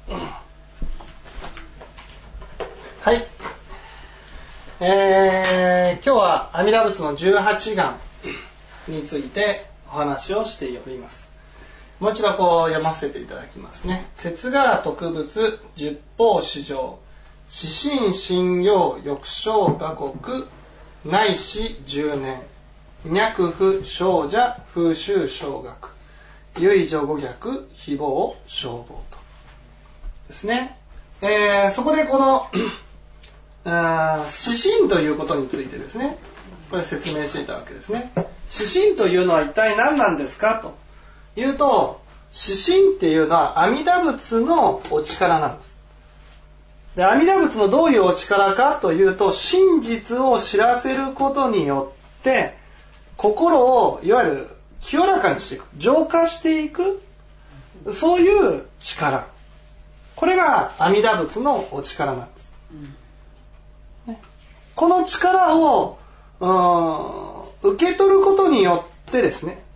はい、今日は阿弥陀仏の18願についてお話をしております。もう一度読ませていただきますね。摂が特仏十方四条四神神陽翼生画国内視十年脈不生者風習小学唯女五逆非暴消防とですね。そこでこの四神ということについてですね、これ説明していたわけですね。四神というのは一体何なんですかというと、四神っていうのは阿弥陀仏のお力なんです。で、阿弥陀仏のどういうお力かというと、真実を知らせることによって心をいわゆる清らかにしていく、浄化していく、そういう力、これが阿弥陀仏のお力なんです、ね、この力を受け取ることによってですね、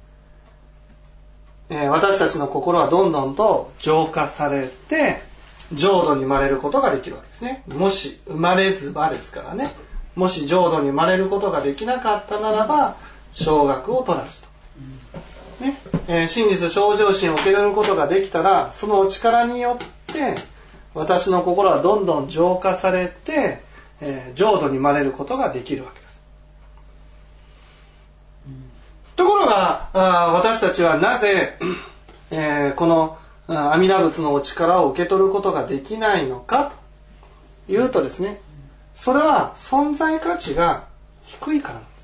私たちの心はどんどんと浄化されて浄土に生まれることができるわけですね。もし生まれずばですからね、もし浄土に生まれることができなかったならば小学を取らずと、ね、真実正常心を受け取ることができたら、そのお力によって私の心はどんどん浄化されて、浄土に生まれることができるわけです。ところが私たちはなぜ、この阿弥陀仏のお力を受け取ることができないのかというとですね、それは存在価値が低いからなんです。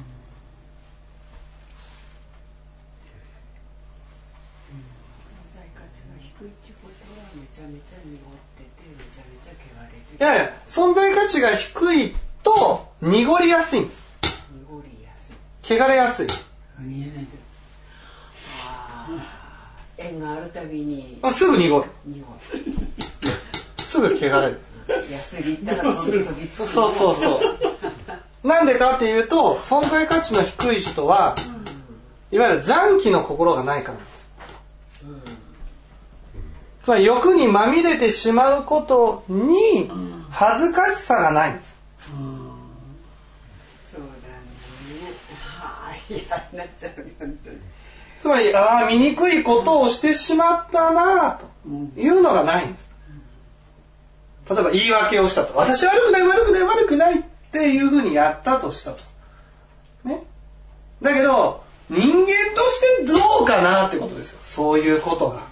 いやいや、存在価値が低いと濁りやすいんです。汚れやすい。 縁があるたびにすぐ濁る。すぐ汚れる。 安りったら飛びつく。 そうそうそう。なんでかっていうと、存在価値の低い人は、いわゆる残機の心がないからなんです。つまり欲にまみれてしまうことに恥ずかしさがないんです。 そうだね。嫌になっちゃう本当に。 つまり醜いことをしてしまったなというのがないんです。例えば言い訳をしたと、私は悪くないっていうふうにやったとしたと、ね、だけど人間としてどうかなってことですよ。そういうことが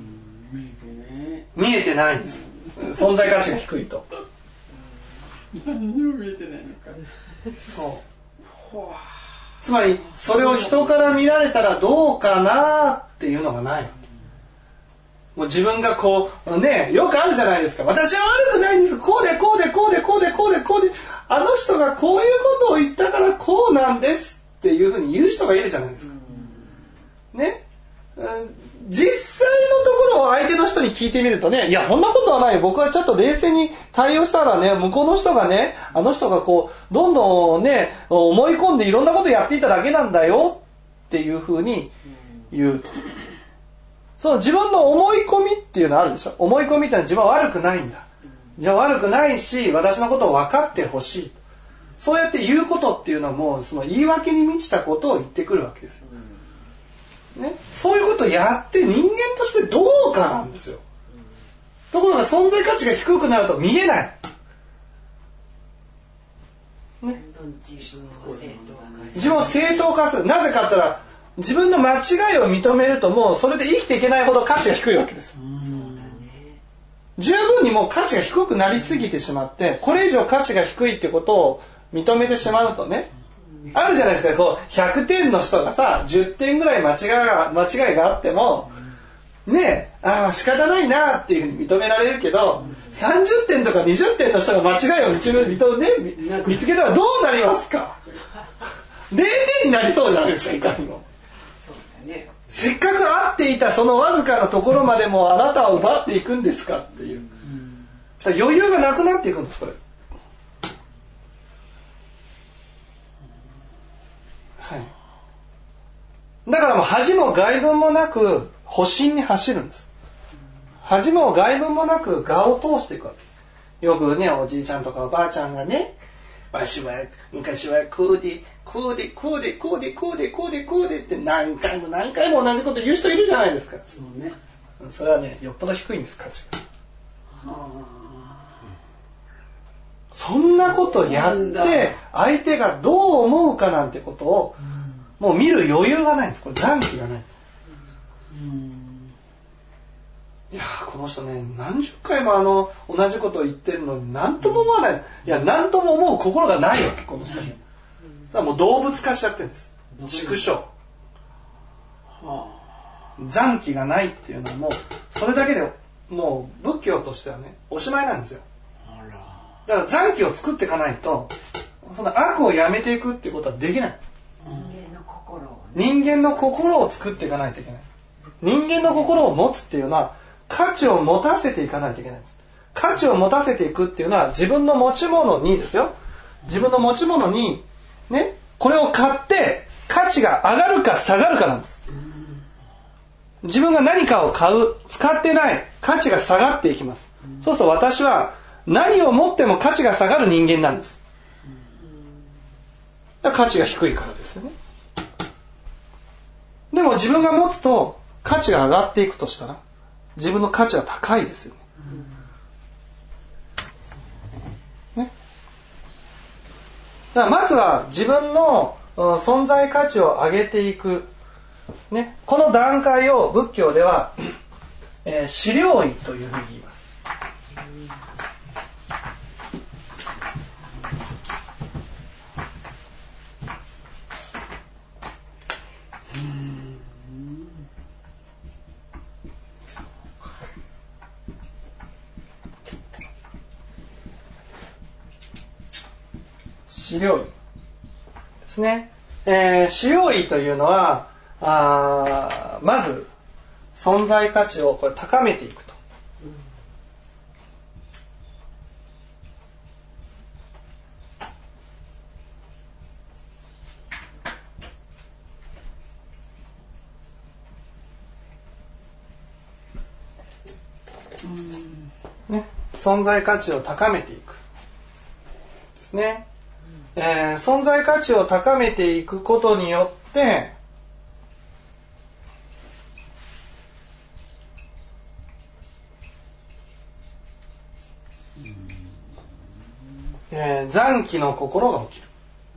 見えてないんです。存在価値が低いと何にも見えてないのか。 そう。つまりそれを人から見られたらどうかなっていうのがない。もう自分がこうね、よくあるじゃないですか。私は悪くないんです。こうであの人がこういうことを言ったからこうなんですっていうふうに言う人がいるじゃないですか。ね。実際のところを相手の人に聞いてみるとね、いやそんなことはないよ、僕はちょっと冷静に対応したらね、向こうの人がね、あの人がこうどんどんね思い込んでいろんなことやっていただけなんだよっていうふうに言うと、その自分の思い込みっていうのあるでしょ。思い込みってのは自分は悪くないんだ、じゃあ悪くないし私のことを分かってほしい、そうやって言うことっていうのはもうその言い訳に満ちたことを言ってくるわけですよ、ね、そういうことをやって人間としてどうかなんですよ。ところが存在価値が低くなると見えない、ね、自分を正当化する。なぜかって言ったら自分の間違いを認めるともうそれで生きていけないほど価値が低いわけです。十分にもう価値が低くなりすぎてしまって、これ以上価値が低いってことを認めてしまうとね、あるじゃないですか、こう100点の人がさ10点ぐらい間違いがあってもねえ、仕方ないなっていうふうに認められるけど、30点とか20点の人が間違いを見つけたらどうなりますか。0点になりそうじゃないですか、いかにも。 そうだね。 せっかく合っていたそのわずかなところまでもあなたは奪っていくんですかっていう、余裕がなくなっていくんです、これ。はい。だからもう恥も外聞もなく保身に走るんです。 恥も外聞もなく我を通していくわけ。よくね、おじいちゃんとかおばあちゃんがね、わしは昔はこうでって何回も同じこと言う人いるじゃないですか。 そうね。 それはね、よっぽど低いんです、価値が。そんなことやって相手がどう思うかなんてことをもう見る余裕がないんです。これ残機がない。いやこの人ね、何十回も同じことを言ってるのに何とも思わない。いや何とも思う心がないわけ、この人に。だからもう動物化しちゃってるんです。畜生。残機がないっていうのはもうそれだけでもう仏教としてはね、おしまいなんですよ。だから残機を作っていかないと、その悪をやめていくっていうことはできない。人間の心を作っていかないといけない。人間の心を持つっていうのは価値を持たせていかないといけないんです。価値を持たせていくっていうのは自分の持ち物にですよ。自分の持ち物にね、これを買って価値が上がるか下がるかなんです。自分が何かを買う、使ってない価値が下がっていきます。そうすると私は何を持っても価値が下がる人間なんです。だから価値が低いからですよね。でも自分が持つと価値が上がっていくとしたら自分の価値は高いですよね。ね。だからまずは自分の存在価値を上げていく、ね、この段階を仏教では資料位というふうに言います。資料位ですね。資料位というのはまず存在価値をこれ高めていくと。ね、存在価値を高めていくですね。存在価値を高めていくことによって残機の心が起きる、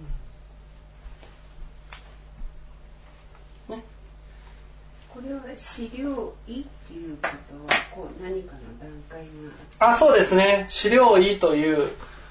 ね、 これは資料位っていうことはこう何かの段階がそうですね。資料位という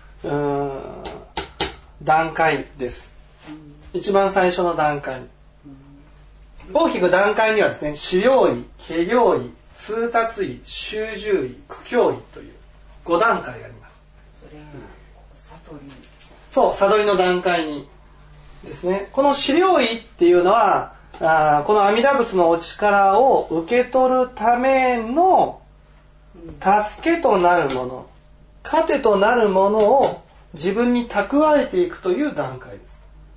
段階です。一番最初の段階。大きく段階にはですね、資料位、化行位、通達位、修従位、苦行位という5段階あります。 それが悟り。 そう、悟りの段階にですね。この資料位っていうのはこの阿弥陀仏のお力を受け取るための助けとなるもの、糧となるものを自分に蓄えていくという段階です。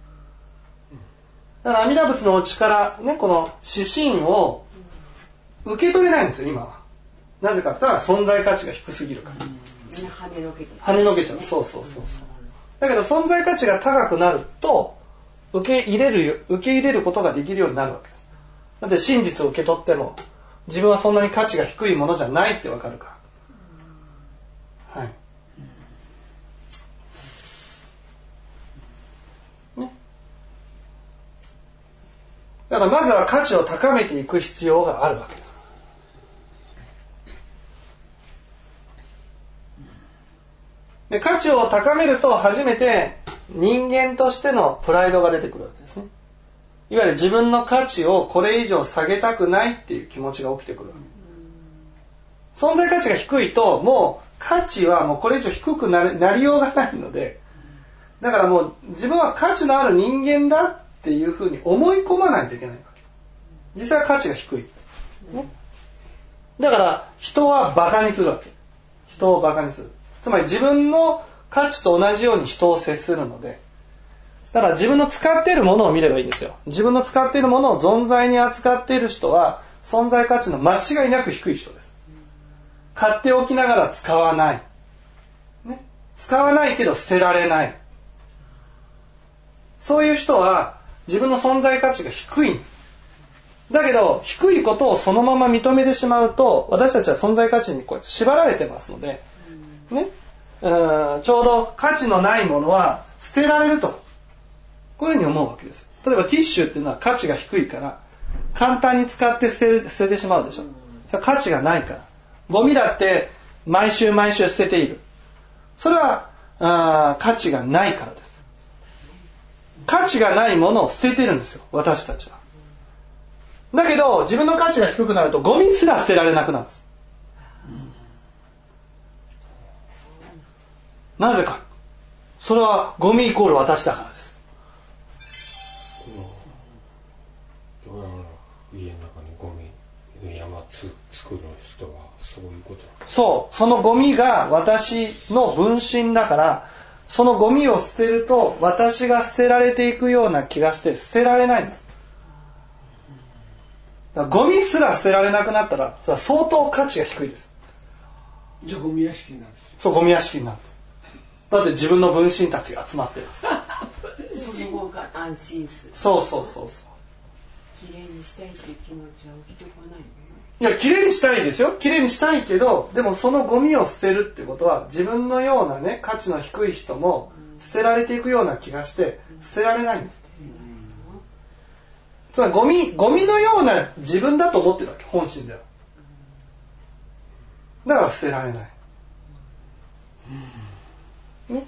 だから阿弥陀仏のお力、ね、この指針を受け取れないんですよ、今は。なぜかって言ったら存在価値が低すぎるから。 跳ねのけちゃう。そう。だけど存在価値が高くなると受け入れることができるようになるわけです。だって真実を受け取っても自分はそんなに価値が低いものじゃないってわかるから。はい。だからまずは価値を高めていく必要があるわけです。で、価値を高めると初めて人間としてのプライドが出てくるわけですね。いわゆる自分の価値をこれ以上下げたくないっていう気持ちが起きてくるわけ。存在価値が低いともう価値はもうこれ以上低くなりようがないので、だからもう自分は価値のある人間だっていうふうに思い込まないといけないわけ。実際は価値が低い、ね、だから人はバカにするわけ。人をバカにする。つまり自分の価値と同じように人を接するので、だから自分の使っているものを見ればいいんですよ。自分の使っているものを存在に扱っている人は存在価値の間違いなく低い人です。 買っておきながら使わない、ね、使わないけど捨てられない、そういう人は自分の存在価値が低いんです。だけど低いことをそのまま認めてしまうと、私たちは存在価値にこう縛られてますので、ね、ちょうど価値のないものは捨てられると、こういうふうに思うわけです。例えばティッシュっていうのは価値が低いから簡単に使って捨ててしまうでしょ。それは価値がないから。ゴミだって毎週毎週捨てている。それは価値がないからです。価値がないものを捨ててるんですよ、私たちは。だけど自分の価値が低くなるとゴミすら捨てられなくなるんです。なぜか。それはゴミイコール私だからです。 家の中にゴミの山作る人はそういうことなんです。 そう、そのゴミが私の分身だから、そのゴミを捨てると私が捨てられていくような気がして捨てられないんです。だからゴミすら捨てられなくなったら、それは相当価値が低いです。 じゃあゴミ屋敷になる。 そう、ゴミ屋敷になるんです。だって自分の分身たちが集まってるんです。 その方が安心する。 そうそうそうそう。 きれいにしたいという気持ちは起きてこないの？ いや、きれいにしたいですよ。きれいにしたいけど、でもそのゴミを捨てるってことは、自分のようなね、価値の低い人も捨てられていくような気がして捨てられないんです。つまりゴミのような自分だと思ってるわけ、本心では。だから捨てられない。ね。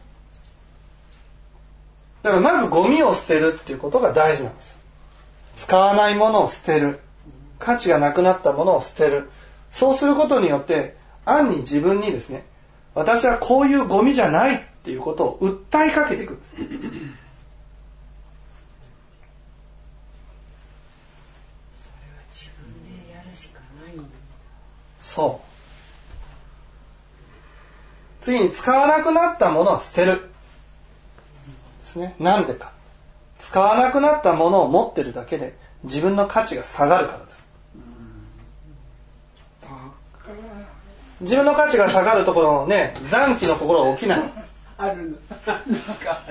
だからまずゴミを捨てるっていうことが大事なんです。使わないものを捨てる。価値がなくなったものを捨てる。そうすることによって暗に自分にですね、私はこういうゴミじゃないっていうことを訴えかけていくんです。そう。次に使わなくなったものは捨てる。ですね。なんでか。使わなくなったものを持ってるだけで自分の価値が下がるからです。自分の価値が下がるところのね、残機の心が起きない。 あるの。使わなくなる。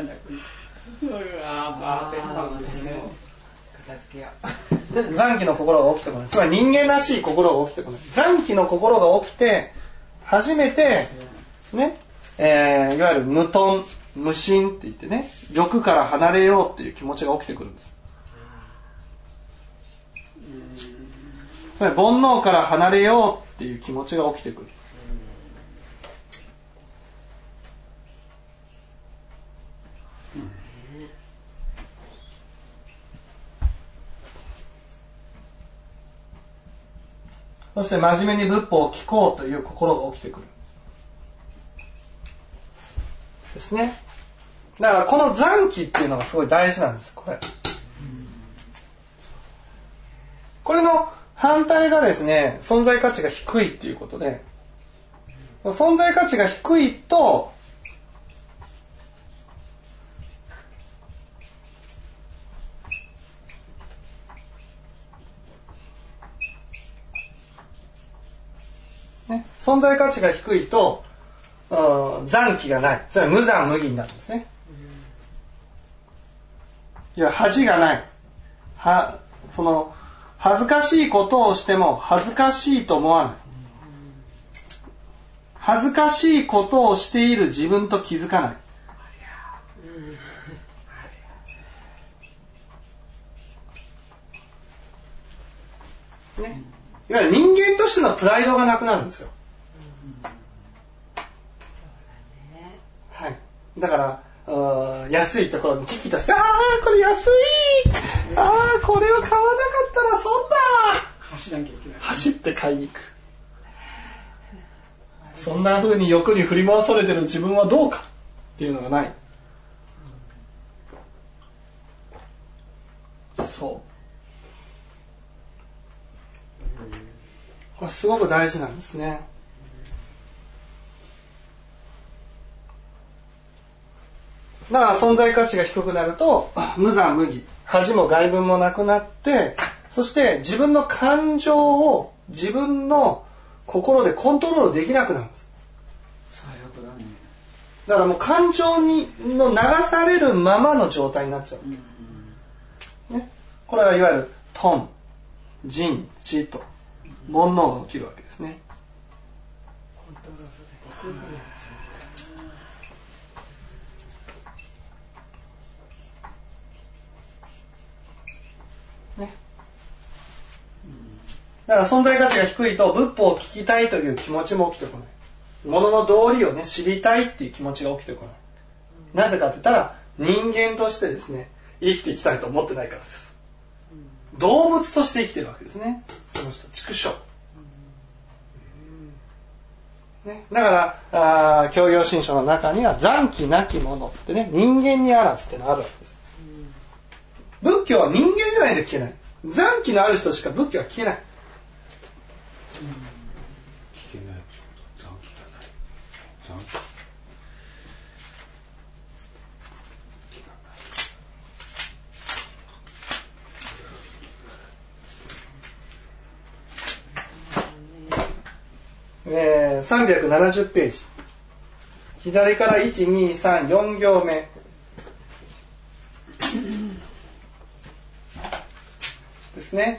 片付けよう。 残機の心が起きてこない。つまり人間らしい心が起きてこない。残機の心が起きて初めてね、いわゆる無頓無心って言ってね、欲から離れようっていう気持ちが起きてくるんです。つまり煩悩から離れようっていう気持ちが起きてくる。そして真面目に仏法を聞こうという心が起きてくる。ですね。だからこの残機っていうのがすごい大事なんです。これの反対がですね、存在価値が低いっていうことで、存在価値が低いとね、存在価値が低いと残機がない。つまり無残無義になるんですね。いや、恥がない。その恥ずかしいことをしても恥ずかしいと思わない。恥ずかしいことをしている自分と気づかない。ね、いわゆる人間としてのプライドがなくなるんですよ。はい。だから安いところに危機として、これ安い、これを買わなかったら損だ。 走らなきゃいけない。 走って買いに行く。そんな風に欲に振り回されてる自分はどうかっていうのがない。そう。これすごく大事なんですね。だから存在価値が低くなると無残無義、恥も外聞もなくなって、そして自分の感情を自分の心でコントロールできなくなるんです。 最悪だね。 だからもう感情の流されるままの状態になっちゃう、ね、これはいわゆるトン、ジン、チと煩悩が起きるわけですね。 コントロールができなくなっちゃう、ね、だから存在価値が低いと仏法を聞きたいという気持ちも起きてこない。物の道理をね知りたいっていう気持ちが起きてこない。なぜかって言ったら人間としてですね生きていきたいと思ってないからです。動物として生きてるわけですね。その人畜生、ね、だから教行信書の中には残機なきものってね人間にあらずってのがあるわけです。仏教は人間じゃないと聞けない。残機のある人しか仏教は聞けない。 聞けない。残機がない。残機 370ページ左から1234行目ですね、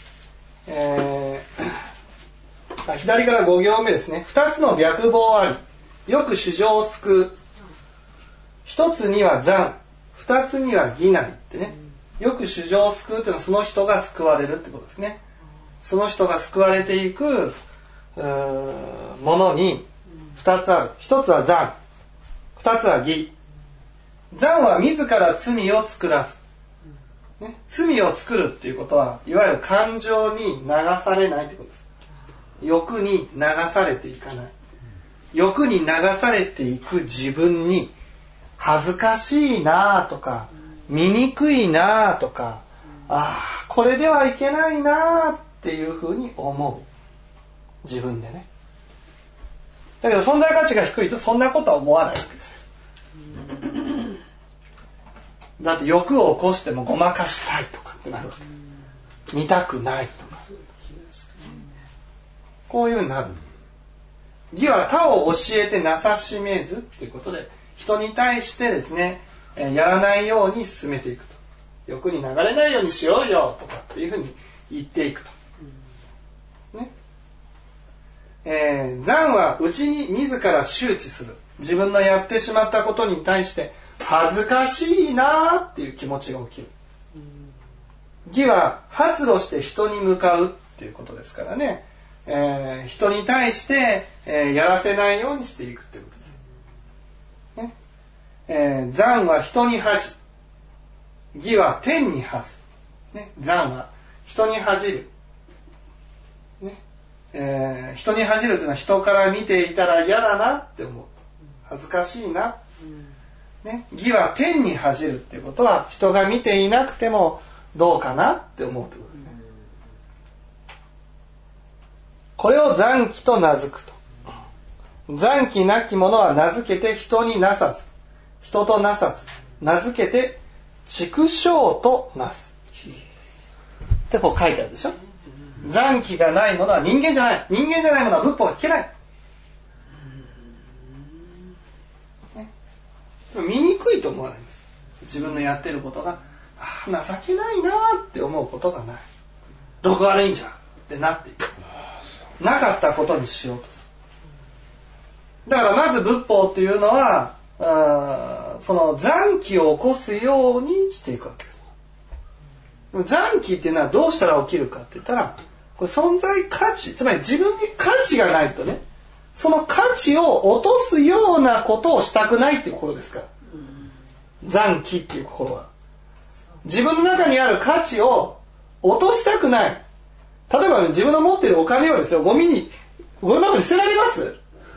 左から5行目ですね。2つの略棒ありよく衆生を救う。1つには残、2つには義なりってね、よく衆生を救うっていうのはその人が救われるってことですね。その人が救われていくものに2つある。1つは残、2つは義。残は自ら罪を作らず、ね、罪を作るっていうことはいわゆる感情に流されないってことです。欲に流されていかない。欲に流されていく自分に恥ずかしいなとか醜いなとか、これではいけないなっていうふうに思う自分でね。だけど存在価値が低いとそんなことは思わないわけですよ。だって欲を起こしてもごまかしたいとかってなるわけ。見たくないとか、こういうになる。義は他を教えてなさしめずっていうことで人に対してですねやらないように進めていくと。欲に流れないようにしようよとかっていうふうに言っていくと、ね。残は内に自ら周知する。自分のやってしまったことに対して恥ずかしいなっていう気持ちが起きる。義は発露して人に向かうっていうことですからね、人に対して、やらせないようにしていくっていうことです、ね。残は人に恥じ、義は天に恥ず、ね、残は人に恥じる、ね、人に恥じるというのは人から見ていたら嫌だなって思う、恥ずかしいな、ね、義は天に恥じるっていうことは人が見ていなくてもどうかなって思うってことですね。これを残機と名付くと。残機なきものは名付けて人になさず、人となさず、名付けて畜生となすってこう書いてあるでしょ。残機がないものは人間じゃない。人間じゃないものは仏法が聞けない、ね、でも醜いと思わないんです。自分のやってることが情けないなって思うことがない。どこが悪いんじゃってなっていく。なかったことにしようとする。だからまず仏法っていうのはその残機を起こすようにしていくわけです。残機っていうのはどうしたら起きるかって言ったら、これ存在価値、つまり自分に価値がないとね、その価値を落とすようなことをしたくないっていう心ですから。残機っていう心は自分の中にある価値を落としたくない。例えば自分の持っているお金をですよ、ゴミ箱に捨てられます？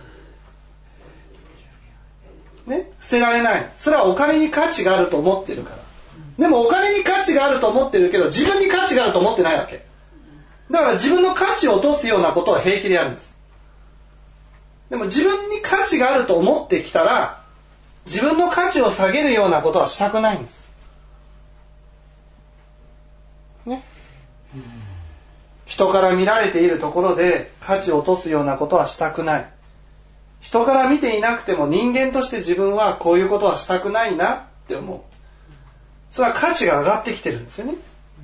ね、捨てられない。それはお金に価値があると思っているから。でもお金に価値があると思ってるけど自分に価値があると思ってないわけ。だから自分の価値を落とすようなことは平気でやるんです。でも自分に価値があると思ってきたら自分の価値を下げるようなことはしたくないんです。ね。一人から見られているところで価値を落とすようなことはしたくない。人から見ていなくても人間として自分はこういうことはしたくないなって思う。それは価値が上がってきてるんですよね。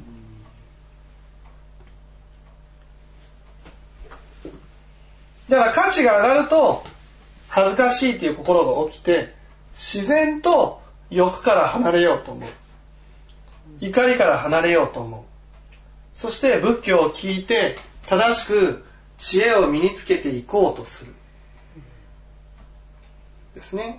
だから価値が上がると恥ずかしいという心が起きて、自然と欲から離れようと思う。怒りから離れようと思う。そして仏教を聞いて正しく知恵を身につけていこうとする。ですね。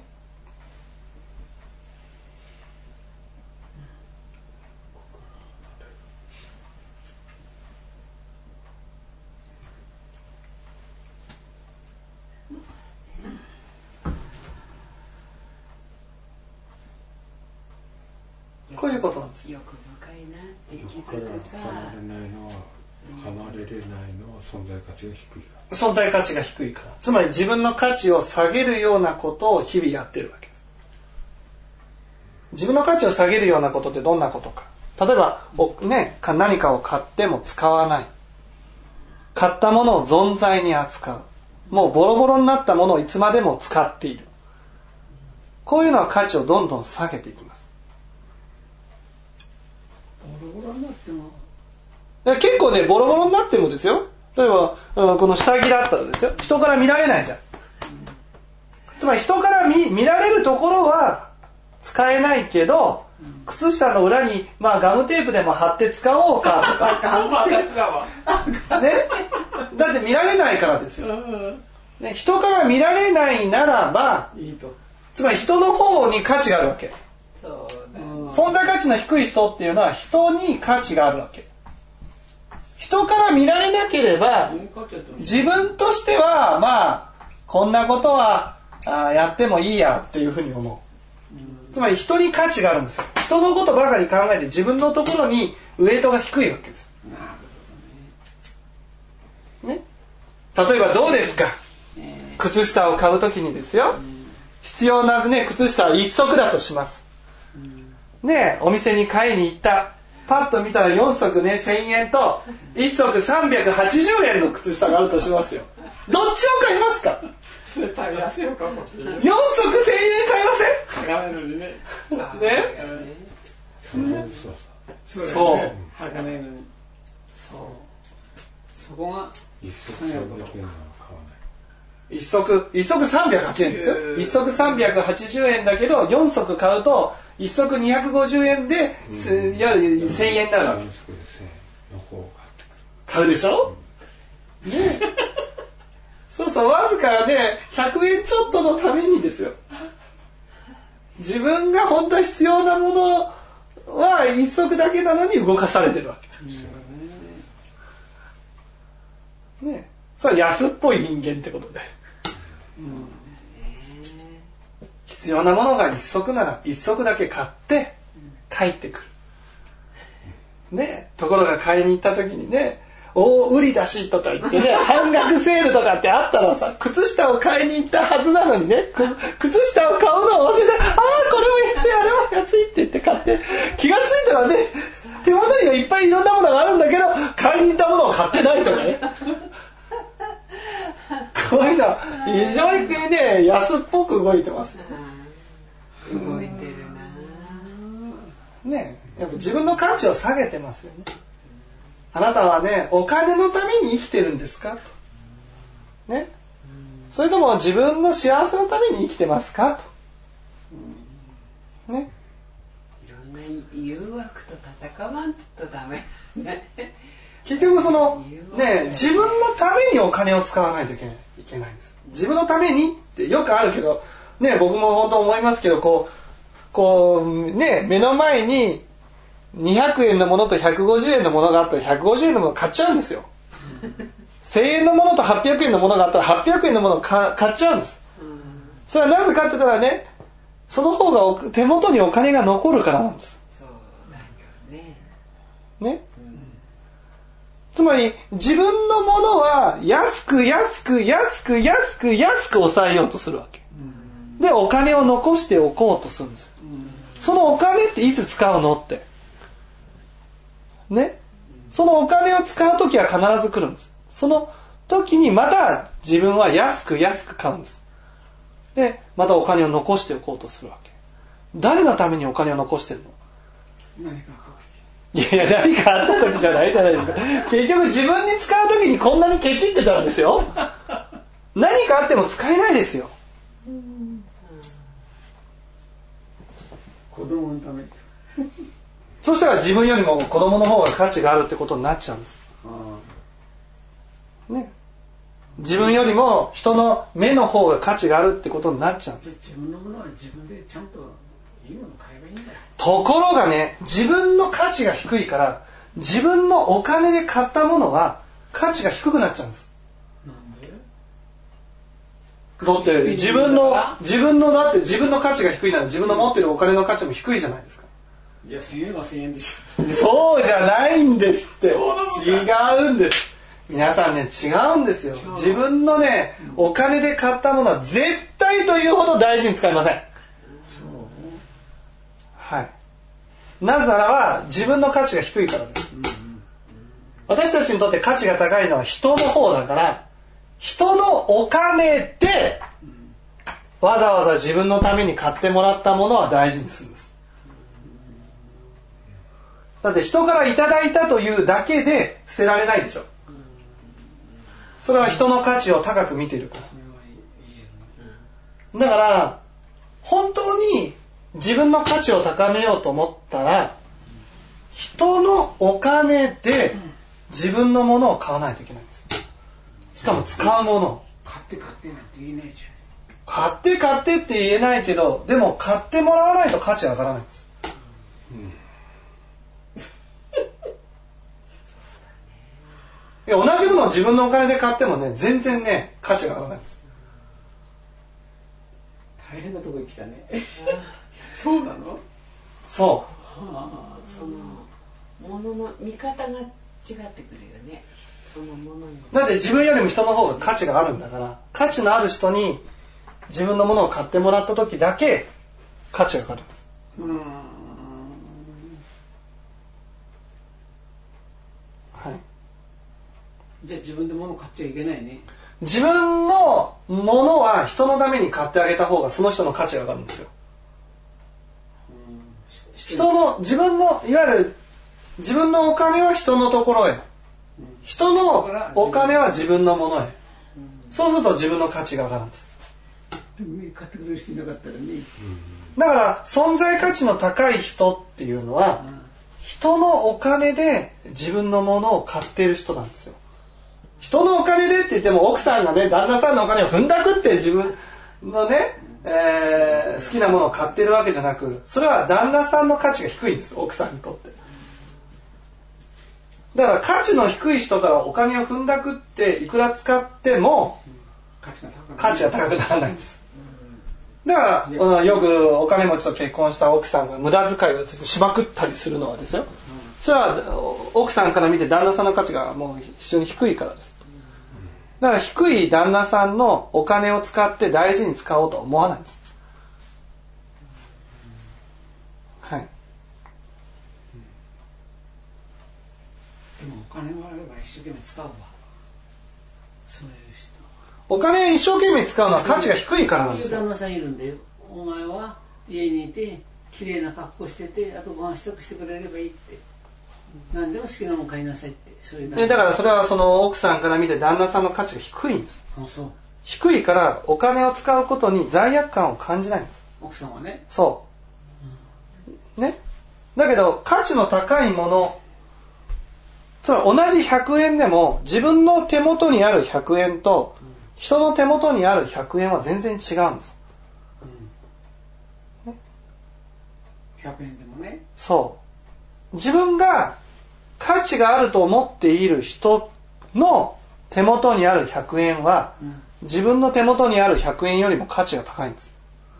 こういうことなんです。 欲深いなって気欲からづくか。 離れれないのは存在価値が低いから。存在価値が低いから。つまり自分の価値を下げるようなことを日々やってるわけです。自分の価値を下げるようなことってどんなことか。例えば、何かを買っても使わない。買ったものを存在に扱う。もうボロボロになったものをいつまでも使っている。こういうのは価値をどんどん下げていきます。 ボロボロになっても結構ね、ボロボロになってもですよ。例えば、この下着だったらですよ。人から見られないじゃん。つまり人から見られるところは使えないけど、靴下の裏に、ガムテープでも貼って使おうかとか。ね。だって見られないからですよ。ね、人から見られないならば、つまり人の方に価値があるわけ。存在価値の低い人っていうのは人に価値があるわけ。人から見られなければ自分としてはこんなことはやってもいいやっていうふうに思う。つまり人に価値があるんですよ。人のことばかり考えて自分のところにウエイトが低いわけです。ね。例えばどうですか。靴下を買うときにですよ。必要な靴下は1足だとします。ね、お店に買いに行った。パッと見たら4足ね1000円と1足380円の靴下があるとしますよ。どっちを買いますか。 それ食べやすいかもしれない。 4足1000円買いません。 買わないのにね。 そう。 履かないのに。そこが一足300円なら買わない。 一足380円ですよ。一足380円だけど4足買うと一足250円で、いわゆる1000円になるわけ。買うでしょ、ね、そうわずかね100円ちょっとのためにですよ。自分が本当は必要なものは一足だけなのに動かされてるわけ。ね、それは安っぽい人間ってことで。必要なものが一足なら一足だけ買って帰ってくる。ね、ところが買いに行った時にね、売り出しとか言ってね、半額セールとかってあったらさ、靴下を買いに行ったはずなのにね、靴下を買うのを忘れて、これも安い、あれも安いって言って買って、気がついたらね、手元にはいっぱいいろんなものがあるんだけど、買いに行ったものを買ってないとかね。こういうのは非常にね、安っぽく動いてます。 動いてるな。 ね、やっぱ自分の価値を下げてますよね。あなたはね、お金のために生きてるんですかと。ね。それとも自分の幸せのために生きてますかと。ね。 いろんな誘惑と戦わんとダメ。 結局自分のためにお金を使わないといけないんです。自分のためにってよくあるけど、ね、僕も本当思いますけど、目の前に200円のものと150円のものがあったら150円のものを買っちゃうんですよ。1000円のものと800円のものがあったら800円のものを買っちゃうんです。それはなぜかって言ったらね、その方が手元にお金が残るからなんです。 そうだよね。 ね。つまり自分のものは安く抑えようとするわけ。で、お金を残しておこうとするんです。そのお金っていつ使うのって。ね。 そのお金を使う時は必ず来るんです。その時にまた自分は安く買うんです。でまたお金を残しておこうとするわけ。誰のためにお金を残してるの？ 何かあった時。 いや何かあった時じゃないじゃないですか。結局自分に使う時にこんなにケチってたらですよ。何かあっても使えないですよ。 子供のため。 そしたら自分よりも子供の方が価値があるってことになっちゃうんです。ね。自分よりも人の目の方が価値があるってことになっちゃうんです。 自分のものは自分でちゃんといいもの買えばいいんだよ。 ところがね、自分の価値が低いから自分のお金で買ったものは価値が低くなっちゃうんです。 なんで？ だって自分のだって自分の価値が低いなら自分の持ってるお金の価値も低いじゃないですか。 いや1000円は1000円でしょ。 そうじゃないんですって。 そう違うんです。皆さんね、違うんですよ。自分のね、お金で買ったものは絶対というほど大事に使いません。はい。なぜならば自分の価値が低いからです。私たちにとって価値が高いのは人の方だから、人のお金でわざわざ自分のために買ってもらったものは大事にするんです。だって人からいただいたというだけで捨てられないでしょ。それは人の価値を高く見ているから。だから本当に自分の価値を高めようと思ったら人のお金で自分のものを買わないといけないんです。しかも使うものを買ってなんて言えないじゃん。 買ってって言えないけど、でも買ってもらわないと価値上がらないんです。いや同じものを自分のお金で買ってもね、全然ね価値が上がらないんです。 大変なとこに来たね。そうなの？ そう。 そのものの見方が違ってくるよね。そのものに。 だって自分よりも人の方が価値があるんだから、価値のある人に自分のものを買ってもらった時だけ価値が上がるんです。はい。 じゃあ自分で物買っちゃいけないね。 自分のものは人のために買ってあげた方がその人の価値が上がるんですよ。自分のいわゆる自分のお金は人のところへ、人のお金は自分のものへ、そうすると自分の価値が上がるんです。 買ってくれる人いなかったらね。 だから存在価値の高い人っていうのは人のお金で自分のものを買っている人なんですよ。人のお金でって言っても奥さんがね、旦那さんのお金を踏んだくって自分のね、好きなものを買っているわけじゃなく、それは旦那さんの価値が低いんです、奥さんにとって。だから価値の低い人からお金を踏んだくっていくら使っても価値が高くならないんです。だから、よくお金持ちと結婚した奥さんが無駄遣いをしまくったりするのはですよ、それは奥さんから見て旦那さんの価値がもう非常に低いからです。だから低い旦那さんのお金を使って大事に使おうとは思わないんです。はい。 でもお金があれば一生懸命使うわ。そういう人。 お金一生懸命使うのは価値が低いからなんですよ。 旦那さんいるんだよ。お前は家にいて綺麗な格好してて、あとご飯支度してくれればいいって。何でも好きなもん買いなさいって。そういうだからそれはその奥さんから見て旦那さんの価値が低いんです。 あ、そう。 低いからお金を使うことに罪悪感を感じないんです。 奥さんはね。 そう。ね。だけど価値の高いもの、つまり同じ100円でも自分の手元にある100円と人の手元にある100円は全然違うんです。 ね、100円でもね。 そう。自分が価値があると思っている人の手元にある100円は、自分の手元にある100円よりも価値が高いんです。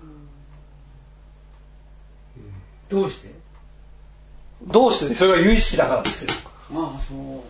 どうして？ どうして？それが有意識だからですよ。 ああ、そう。同じものに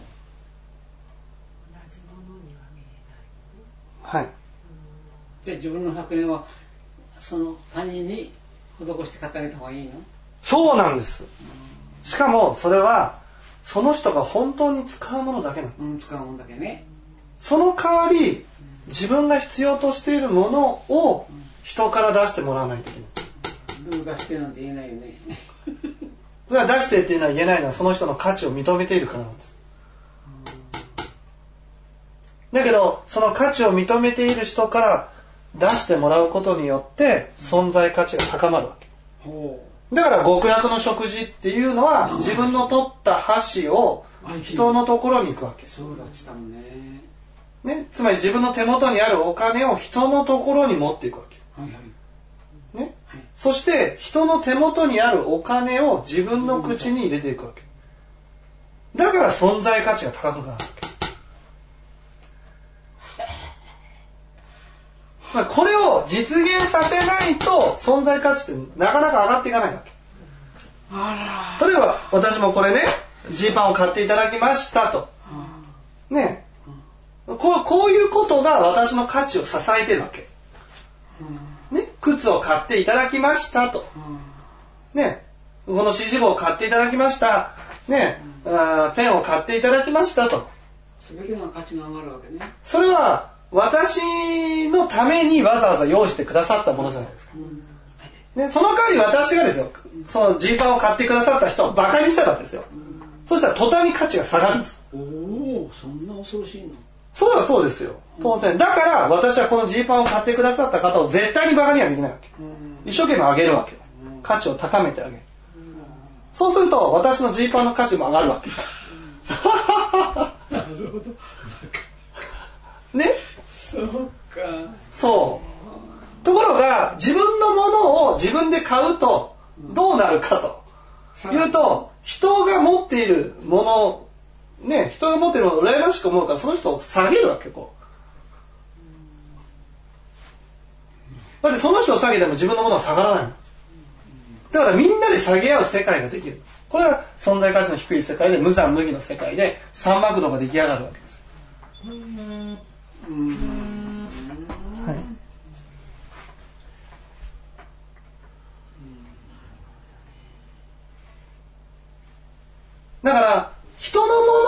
は見えない。はい。 じゃあ自分の100円はその他人に施して買ってあげた方がいいの？ そうなんです。しかもそれはその人が本当に使うものだけなんです、 うん、使うものだけね。 その代わり自分が必要としているものを人から出してもらわないといけない。 出してなんて言えないよね。 それは出してっていうのは言えないのはその人の価値を認めているからなんです。だけどその価値を認めている人から出してもらうことによって存在価値が高まるわけ。だから極楽の食事っていうのは自分の取った箸を人のところに行くわけ。 そうだったもんね。 ね、つまり自分の手元にあるお金を人のところに持っていくわけ。 はいはい。 ね、そして人の手元にあるお金を自分の口に入れていくわけ。だから存在価値が高くなるわけ。つまりこれを実現させないと存在価値ってなかなか上がっていかないわけ。例えば私もこれねジーパンを買っていただきましたとね、こういうことが私の価値を支えてるわけ、ね、靴を買っていただきましたと、ね、この指示棒を買っていただきました、ね、ペンを買っていただきましたと、 全ての価値が上がるわけね。 それは私のためにわざわざ用意してくださったものじゃないですか、ね、その代わり私がですよそのジーパンを買ってくださった人をバカにしたわけですよ、そしたら途端に価値が下がるんです。 おお、そんな恐ろしいの。 そうですよ当然。だから私はこのジーパンを買ってくださった方を絶対にバカにはできないわけ、一生懸命上げるわけ、価値を高めてあげる、そうすると私のジーパンの価値も上がるわけなるほどね、 そうか。 そうところが自分のものを自分で買うとどうなるかというと、人が持っているものね、人が持っているものを羨ましく思うからその人を下げるわけ。こうだってその人を下げても自分のものは下がらないの。だからみんなで下げ合う世界ができる。これは存在価値の低い世界で無残無義の世界で三幕道が出来上がるわけです。はい、だから人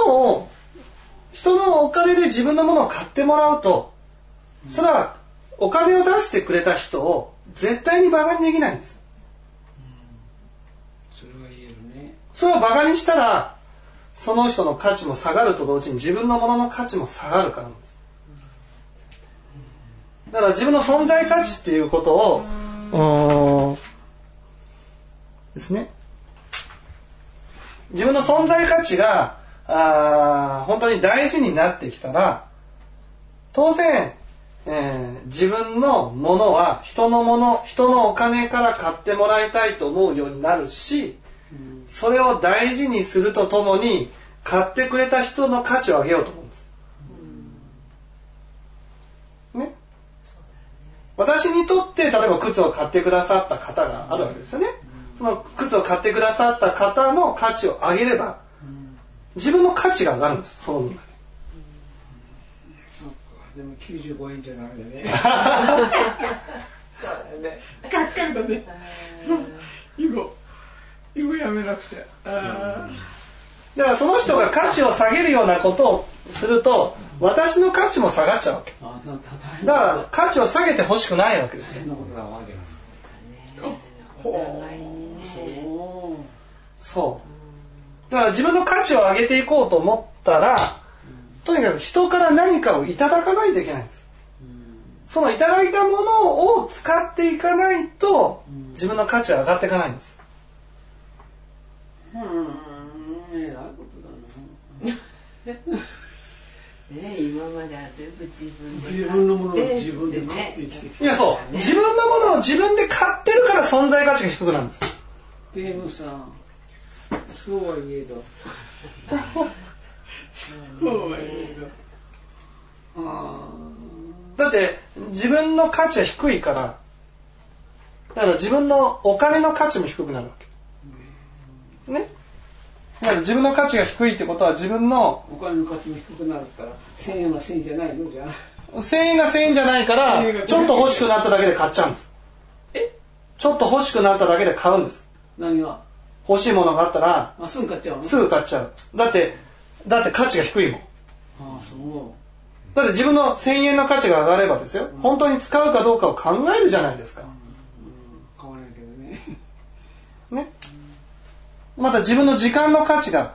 のお金で自分のものを買ってもらうと、それはお金を出してくれた人を絶対にバカにできないんです。 それは言えるね。 それをバカにしたらその人の価値も下がると同時に自分のものの価値も下がるからなんです。だから自分の存在価値っていうことをですね、自分の存在価値が本当に大事になってきたら当然、自分のものは人のお金から買ってもらいたいと思うようになるし、それを大事にするとともに買ってくれた人の価値を上げようと思うんです、ね、私にとって例えば靴を買ってくださった方があるわけですよね。その靴を買ってくださった方の価値を上げれば自分の価値が上がるんです。その分がそうか。でも95円じゃダメだねそうだね。 かっかりだね以後やめなくちゃ。 だからその人が価値を下げるようなことをすると私の価値も下がっちゃうわけ。だから価値を下げてほしくないわけですよ。そうだから自分の価値を上げていこうと思ったらとにかく人から何かをいただかないといけないんです。そのいただいたものを使っていかないと自分の価値は上がっていかないんです。 偉いことだなね、今までは全部自分のものを自分で買って生きてきた。 いやそう、自分のものを自分で買ってるから存在価値が低くなるんです。 でもさ、そうは言えどそうは言えどだって自分の価値は低いからだから自分のお金の価値も低くなるわけね。だから自分の価値が低いってことは自分のお金の価値も低くなるから1000円は1000円じゃないのじゃあ 1000円が1000円じゃないからちょっと欲しくなっただけで買っちゃうんです。ちょっと欲しくなっただけで買うんです。 何が欲しいものがあったらすぐ買っちゃうの？ すぐ買っちゃう。だって価値が低いもん。 そう。 だって自分の1000円の価値が上がればですよ、本当に使うかどうかを考えるじゃないですか。 買わないけどね。 ね。また自分の時間の価値が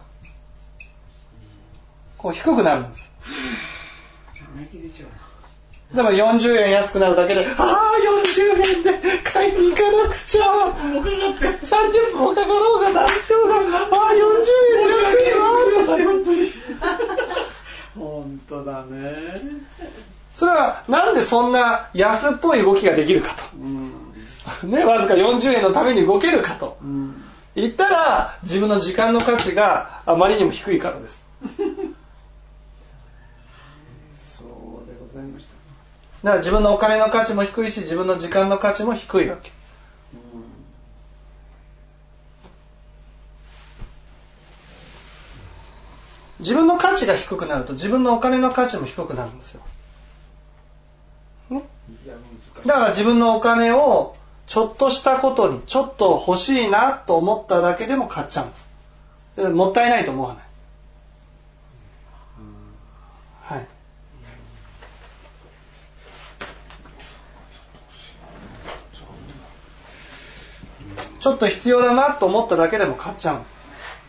こう低くなるんです。でも40円安くなるだけで、40円で買いに行かなくちゃ、30分もかかろうが大丈夫だ、40円安いわとか本当に本当だね。 それはなんでそんな安っぽい動きができるかと、ね、わずか40円のために動けるかと、言ったら自分の時間の価値があまりにも低いからです。 そうでございました。 だから自分のお金の価値も低いし、自分の時間の価値も低いわけ。自分の価値が低くなると自分のお金の価値も低くなるんですよ、ね、だから自分のお金をちょっとしたことにちょっと欲しいなと思っただけでも買っちゃうんです。でもったいないと思わない、はい、ちょっと必要だなと思っただけでも買っちゃうんです。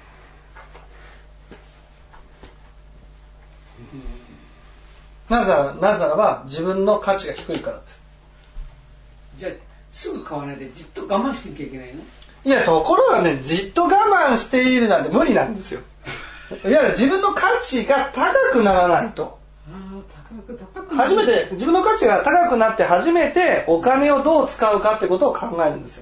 なぜならば自分の価値が低いからです。 じゃあすぐ買わないでじっと我慢してなきゃいけないの？ いや、ところがね、じっと我慢しているなんて無理なんですよ。いわゆる自分の価値が高くならないと、初めて自分の価値が高くなって初めてお金をどう使うかってことを考えるんですよ。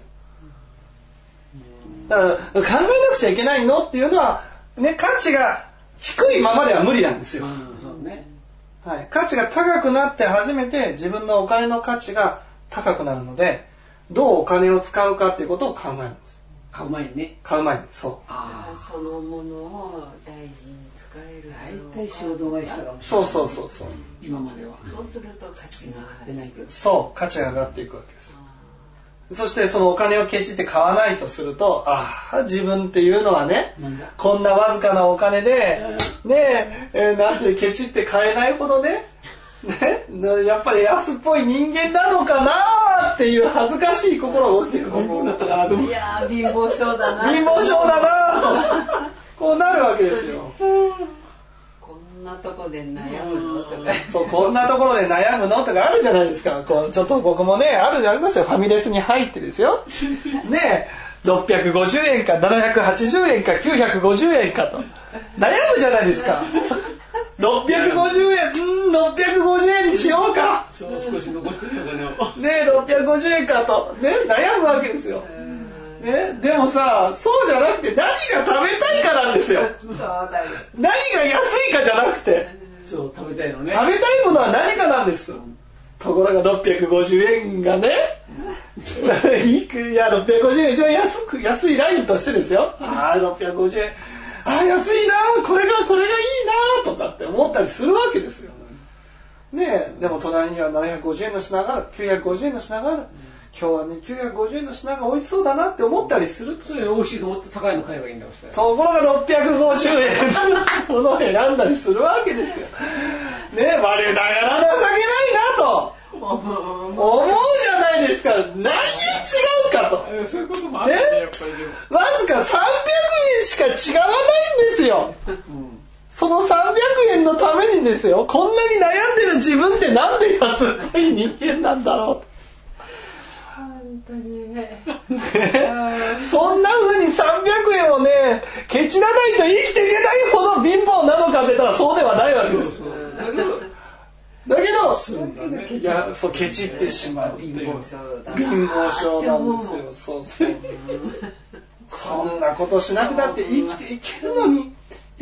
だから考えなくちゃいけないのっていうのは、ね、価値が低いままでは無理なんですよ。 そうね。 はい、価値が高くなって初めて自分のお金の価値が高くなるので、どうお金を使うかっていうことを考えるんです。 買う前にね。 買う前に、そう。 そのものを大事に使える。 大体衝動買いしたかもしれない。 そう。 今までは。 そうすると価値が出ないけど。 そう、価値が上がっていくわけです。そしてそのお金をケチって買わないとすると、自分っていうのはね、こんなわずかなお金で、なんてケチって買えないほどね、やっぱり安っぽい人間なのかなっていう恥ずかしい心が起きてくる。 いやー、貧乏症だな。 貧乏症だなと、こうなるわけですよ。 こんなとこで悩むのとか。 そう、こんなところで悩むのとかあるじゃないですか。こうちょっと僕もね、ありますよ。ファミレスに入ってですよ。ね、650円か780円か950円かと悩むじゃないですか。650円、650円にしようか。 少し残してるのかね、650円かと、ね、悩むわけですよ。ね、でもさ、そうじゃなくて何が食べたいかなんですよ。 そうだよ。 何が安いかじゃなくて、 そう食べたいのね。 食べたいものは何かなんです。ところが650円がね、いや650円一番安いラインとしてですよ。650円、安いな、これがいいなとかって思ったりするわけですよ。ねえ、でも隣には750円の品がある、950円の品がある。今日はね、950円の品が美味しそうだなって思ったりする。 それ美味しいと思って高いの買えばいいんだもん。ところが650円のものを選んだりするわけですよ。ねえ、我ながら情けないなと思うじゃないですか。何が違うかと。 そういうこともあるね、やっぱりでも。 わずか300円しか違わないんですよ。その300円のためにですよ、こんなに悩んでる自分ってなんで安っぽい人間なんだろう。 本当にね。 そんな風に300円をね、ケチらないと生きていけないほど貧乏なのかって言ったらそうではないわけです。だけど、いや、そうケチってしまうっていう貧乏症なんですよ。そう。そんなことしなくたって生きていけるのに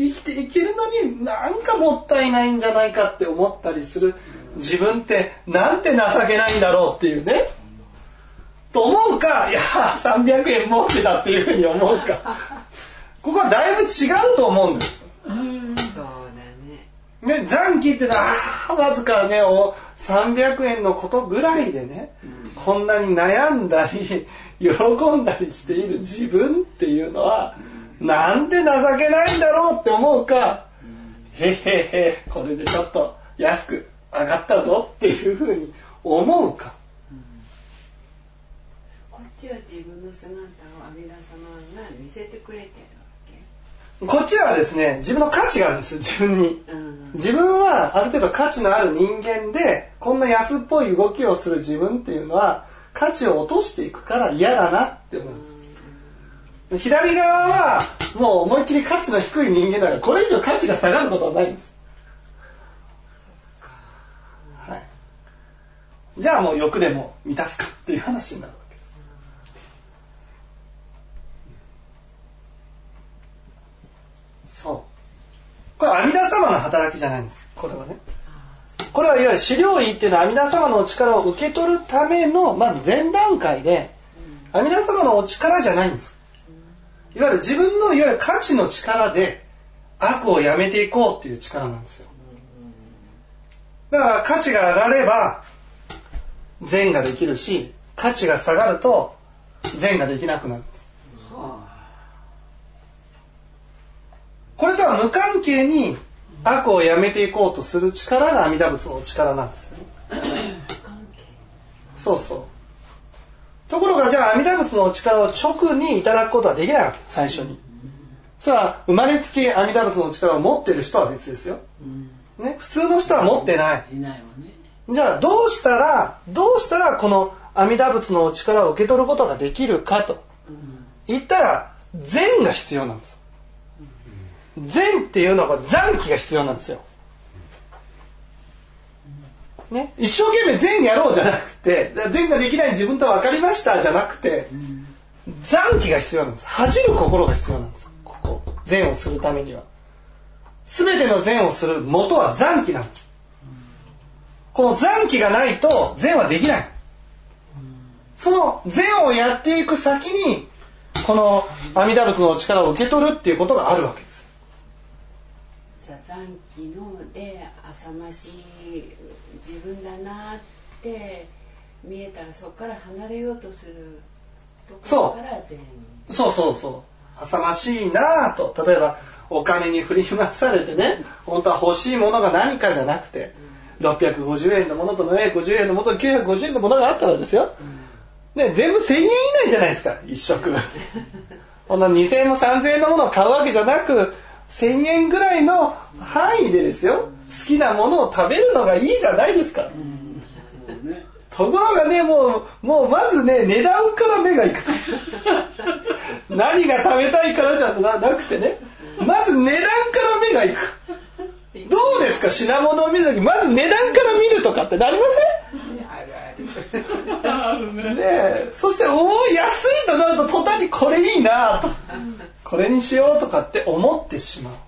なんかもったいないんじゃないかって思ったりする自分ってなんて情けないんだろうっていうね。と思うか、いや300円儲けだっていうふうに思うか、ここはだいぶ違うと思うんです。 そうだね。 残機ってのはわずかね 300円のことぐらいでね、こんなに悩んだり喜んだりしている自分っていうのは、なんで情けないんだろうって思うか、へへへこれでちょっと安く上がったぞっていうふうに思うか、 こっちは自分の姿を阿弥陀様が見せてくれてるわけ。 こっちはですね、自分の価値があるんです、自分に。自分はある程度価値のある人間で、こんな安っぽい動きをする自分っていうのは価値を落としていくから嫌だなって思うんです。左側はもう思いっきり価値の低い人間だから、これ以上価値が下がることはないんです。はい、じゃあもう欲でも満たすかっていう話になるわけです。そう。これ阿弥陀様の働きじゃないんです。これはね。これはいわゆる資料意っていうのは阿弥陀様のお力を受け取るためのまず前段階で、阿弥陀様のお力じゃないんです。いわゆる自分のいわゆる価値の力で悪をやめていこうっていう力なんですよ。だから価値が上がれば善ができるし、価値が下がると善ができなくなるんです。これとは無関係に悪をやめていこうとする力が阿弥陀仏のお力なんですよね。そうそう。ところがじゃあ阿弥陀仏のお力を直にいただくことはできないわけ、最初に。それは生まれつき阿弥陀仏のお力を持っている人は別ですよ。ね、普通の人は持ってない。 いないわね。 じゃあどうしたらこの阿弥陀仏のお力を受け取ることができるかと言ったら、善が必要なんです。善っていうのが残機が必要なんですよ。ね、一生懸命善やろうじゃなくて、善ができない自分と分かりましたじゃなくて、残機が必要なんです。恥じる心が必要なんです。ここ善をするためには全ての善をする元は残機なんです。この残機がないと善はできない。その善をやっていく先にこの阿弥陀仏のお力を受け取るっていうことがあるわけです。 じゃあ残機ので浅ましい自分だなって見えたら、そこから離れようとするところから善に。そう浅ましいなと。例えばお金に振り回されてね、本当は欲しいものが何かじゃなくて、650円のものと750円のものと950円のものがあったらですよ、ね、全部1000円以内じゃないですか、一食こんな2000円も3000円のものを買うわけじゃなく、1000円ぐらいの範囲でですよ、好きなものを食べるのがいいじゃないですか。ところがね、もうまずね、値段から目がいくと何が食べたいからじゃなくてね、まず値段から目がいく。どうですか、品物を見るときまず値段から見るとかってなりません？あるね。で、そして安いとなると途端にこれいいなと、これにしようとかって思ってしま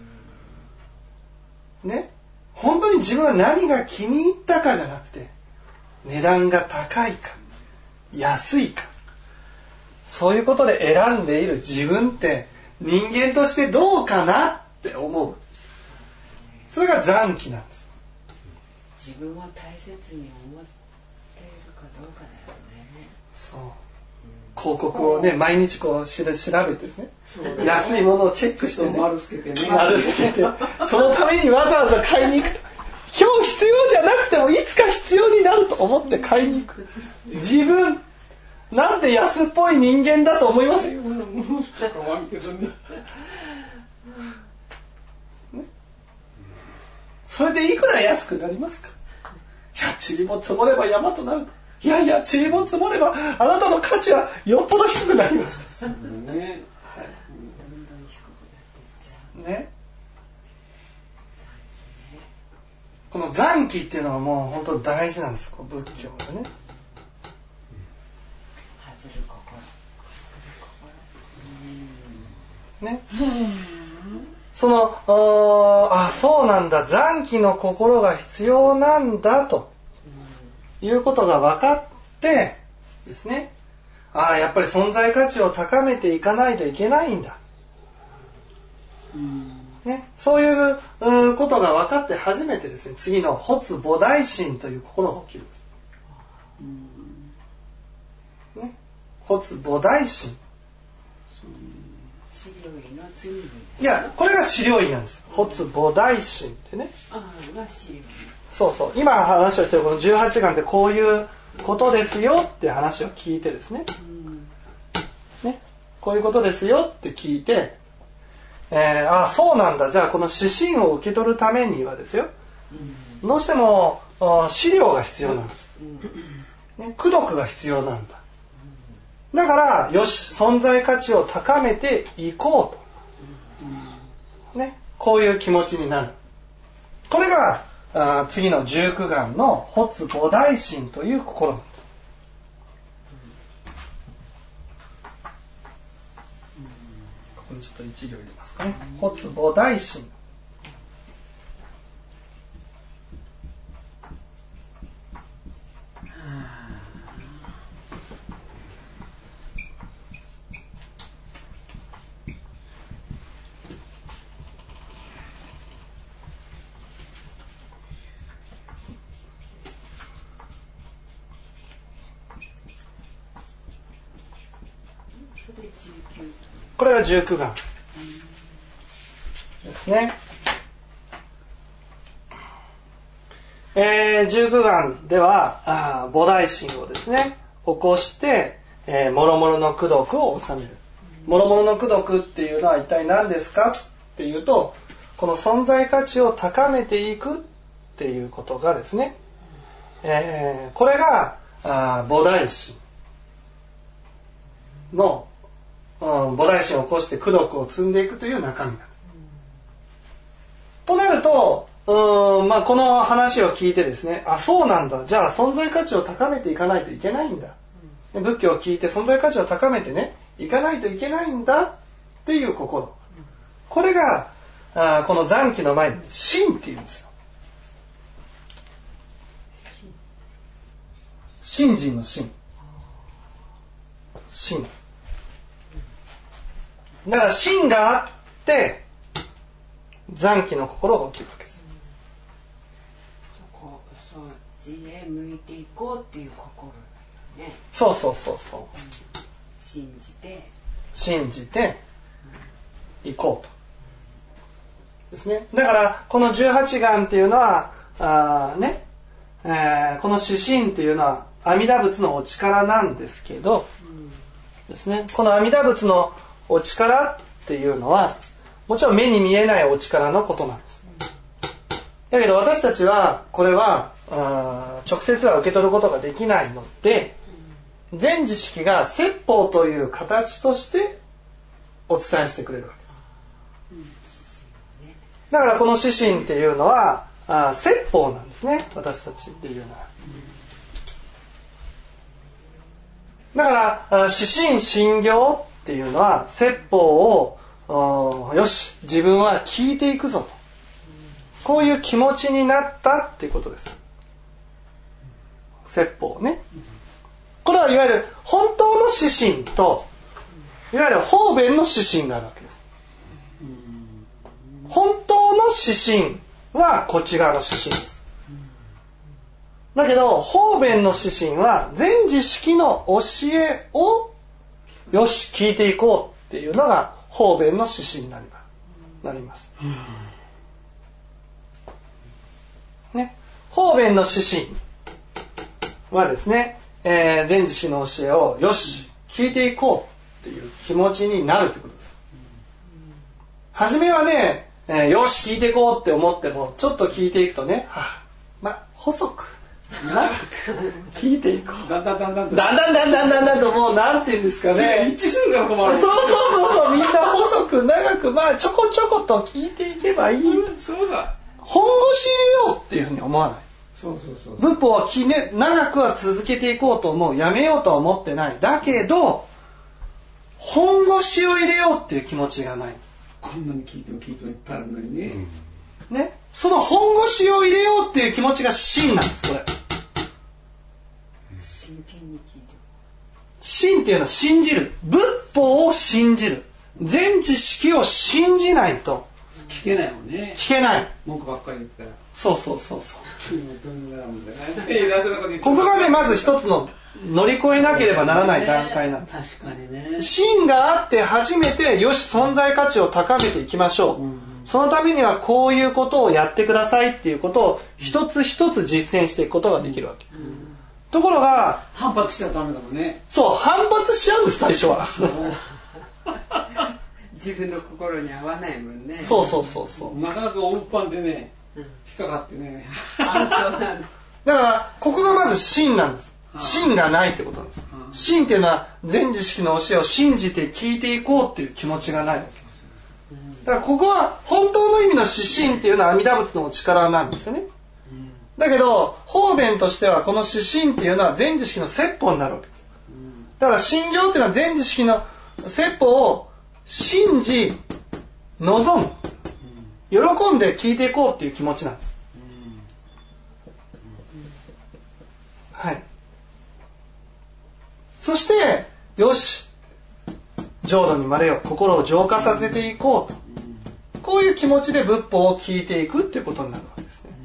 う。ね、本当に自分は何が気に入ったかじゃなくて、値段が高いか安いか、そういうことで選んでいる自分って人間としてどうかなって思う。それが残機なんです。 自分を大切に思っているかどうかだよね。 そう。広告をね、毎日こう調べてですね、安いものをチェックしてね、 丸つけてね、 そのためにわざわざ買いに行くと。今日必要じゃなくてもいつか必要になると思って買いに行く。自分なんて安っぽい人間だと思いますよ。それでいくら安くなりますか。いや、塵も積もれば山となると。いやいや、塵も積もればあなたの価値はよっぽど低くなります。ね。ね。この残機っていうのはもう本当に大事なんです。こう仏教でね。 外る心。 ね。そうなんだ、残機の心が必要なんだということが分かってですね、やっぱり存在価値を高めていかないといけないんだ。 ね、そういうことが分かって初めてですね、次の発菩提心という心が起きるんです、ね、発菩提心。 資料医の次に。 いや、これが資料医なんです。発菩提心ってね。 が資料医。 そうそう。今話をしているこの18願ってこういうことですよって話を聞いてですね。ね、こういうことですよって聞いて、そうなんだ。じゃあこの指針を受け取るためにはですよ、どうしても資料が必要なんです、ね、功徳が必要なんだ。だからよし、存在価値を高めていこうと、ね、こういう気持ちになる。これが次の19願の発菩提心という心なんです。ここにちょっと一行入れますかね。発菩提心。これが19願ですね。19願では菩提心をですね起こして、諸々の功徳を収める。諸々の功徳っていうのは一体何ですかっていうと、この存在価値を高めていくっていうことがですね、これが菩提心の菩提心を起こして功徳を積んでいくという中身なんです。となると、この話を聞いてですね、そうなんだ、じゃあ存在価値を高めていかないといけないんだ、仏教を聞いて存在価値を高めてねいかないといけないんだっていう心、これがこの残機の前に信っていうんですよ。信心の信。信だから信があって残機の心が起きるわけです。 そっちへ向いていこうっていう心だよね。 そう、信じていこうとですね。だからこの18願っていうのはこの指針っていうのは阿弥陀仏のお力なんですけど、ですね、この阿弥陀仏のお力っていうのはもちろん目に見えないお力のことなんです。だけど私たちはこれは直接は受け取ることができないので、全知識が説法という形としてお伝えしてくれるわけです。だからこの指針っていうのは説法なんですね、私たちで言うなら。だから指針信行っていうのは説法をよし自分は聞いていくぞと、こういう気持ちになったっていうことです。説法ね。これはいわゆる本当の指針といわゆる方便の指針があるわけです。本当の指針はこっち側の指針です。だけど方便の指針は全知識の教えをよし聞いていこうっていうのが方便の指針になります。ね、方便の指針はですね、全知識の教えをよし聞いていこうっていう気持ちになるってことです。初めはね、よし聞いていこうって思ってもちょっと聞いていくとね、細く長く聞いていこう。だんだんともうなんていうんですかね。 一致するから困る。 そうみんな細く長くちょこちょこと聞いていけばいい。 そうだ。 本腰入れようっていうふうに思わない。 そう仏法は長くは続けていこうと思う。やめようとは思ってない。だけど本腰を入れようっていう気持ちがない。 こんなに聞いてもいっぱいあるのにね。 ね、その本腰を入れようっていう気持ちが信なんです。これ。 真剣に聞いて。 信っていうのは信じる。仏法を信じる。全知識を信じないと聞けないもんね。 聞けない。 文句ばっかり言ったら。 そう。ここがね、まず一つの乗り越えなければならない段階なんです。 確かにね。 芯があって初めて、よし、存在価値を高めていきましょう。そのためにはこういうことをやってくださいっていうことを一つ一つ実践していくことができるわけ。ところが、 反発したらダメだもんね。 そう、反発しちゃうんです、最初は。 自分の心に合わないもんね。 そう。 なかなか大っぱんでね、引っかかってね。 だからここがまず芯なんです。芯がないってことなんです。芯っていうのは全知識の教えを信じて聞いていこうっていう気持ちがないわけです。だからここは本当の意味の指針っていうのは阿弥陀仏のお力なんですよね。だけど方便としてはこの指針っていうのは全知識の説法になるわけです。だから信行っていうのは全知識の説法を信じ望む、喜んで聞いていこうっていう気持ちなんです。はい。そしてよし、浄土にまれよ、心を浄化させていこうと、こういう気持ちで仏法を聞いていくっていうことになるわけですね。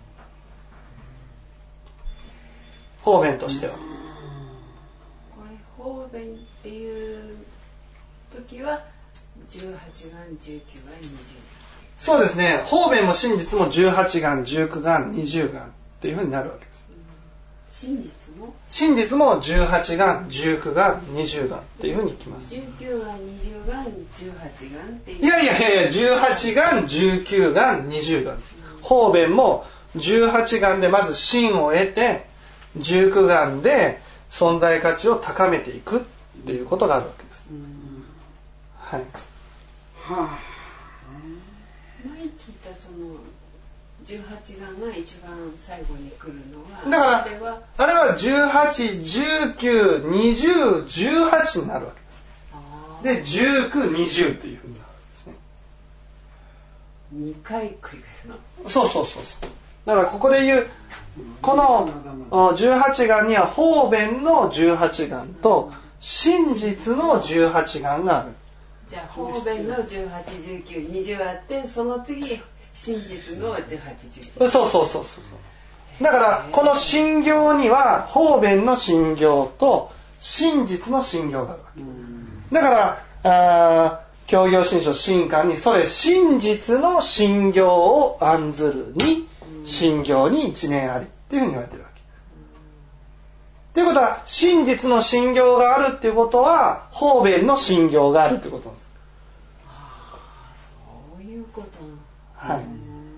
方便としては。 これ方便っていう時は18願、19願、20願。 そうですね。方便も真実も18願、19願、20願っていうふうになるわけです。真実も18願、19願、20願っていうふうにいきます。 19願、20願、18願っていう。 いや、18願、19願、20願です。方便も18願でまず真を得て、19願で存在価値を高めていくっていうことがあるわけです。はい。 前聞いたその18願が一番最後に来るのは、 だからあれは18、19、20、18になるわけです。で、19、20っていうふうになるんですね。 2回繰り返すの。 そう。だからここで言うこの18願には方便の18願と真実の18願がある。 じゃあ方便の18、19、20あって、その次真実の18、19。 そう。だからこの信行には方便の信行と真実の信行があるわけ。だから教行信書真観にそれ真実の信行を案ずるに信行に一念ありっていうふうに言われてるわけ。ということは真実の信行があるっていうことは方便の信行があるっていうことなんです。 そういうこと。 はい。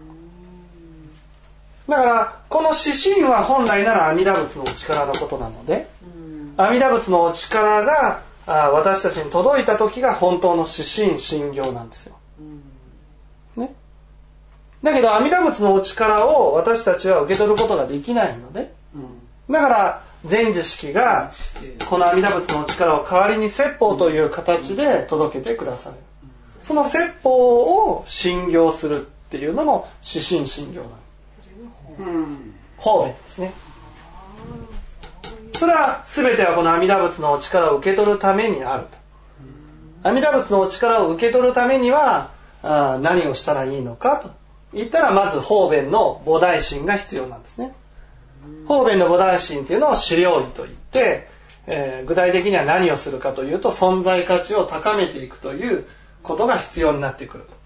だからこの指針は本来なら阿弥陀仏のお力のことなので、阿弥陀仏のお力が私たちに届いた時が本当の指針信行なんですよ。ね。だけど阿弥陀仏のお力を私たちは受け取ることができないので、だから全知識がこの阿弥陀仏のお力を代わりに説法という形で届けてくださる。その説法を信行するっていうのも指針信行なんです。方便ですね。それは全てはこの阿弥陀仏のお力を受け取るためにあると。阿弥陀仏のお力を受け取るためには何をしたらいいのかと言ったら、まず方便の菩提心が必要なんですね。方便の菩提心っていうのを資料意といって、具体的には何をするかというと、存在価値を高めていくということが必要になってくると。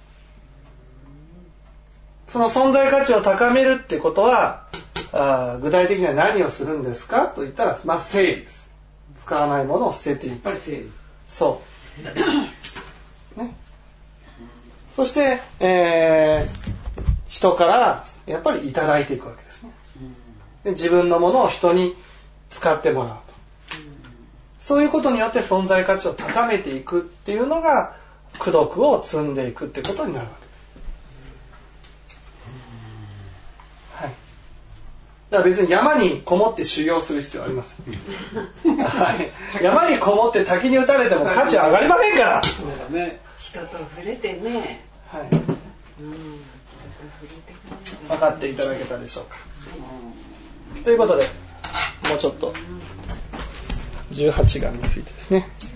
その存在価値を高めるってことは具体的には何をするんですかと言ったら、まず整理です。使わないものを捨てていく。 やっぱり整理。 そう、ね、そして、人からやっぱりいただいていくわけですね。で、自分のものを人に使ってもらうと。そういうことによって存在価値を高めていくっていうのが功徳を積んでいくってことになるわけです。はい。だから別に山にこもって修行する必要はありません。はい。山にこもって滝に打たれても価値は上がりませんから。 そうだね。 人と触れてね。 はい。分かっていただけたでしょうか。ということで、もうちょっと18願についてですね。